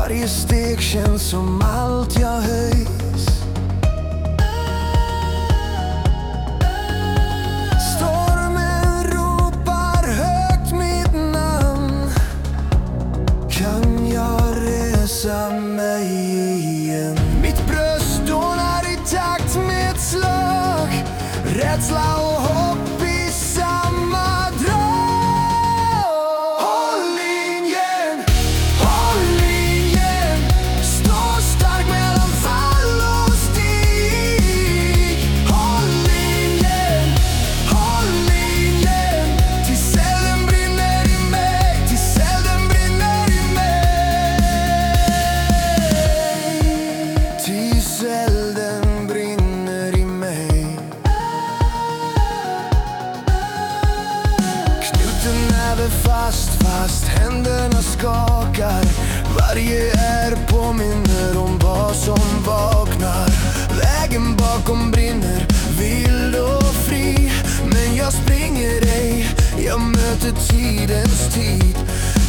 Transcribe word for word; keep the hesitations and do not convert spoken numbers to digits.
Varje steg känns som allt jag höjs. Stormen ropar högt mitt namn. Kan jag resa mig igen? Mitt bröst dånar i takt med ett slag. Rädsla och hopp i samma drag. Håll linjen, håll linjen. Stå stark mellan fall och stig. Håll linjen, håll linjen. Tills elden brinner i mig, tills elden brinner i mig. Tills elden brinner i mig. Knuten är fast, fast händerna skakar. Varje är påminner om vad som vaknar. Vägen bakom brinner, vild och fri. Men jag springer ej, jag möter tidens tid.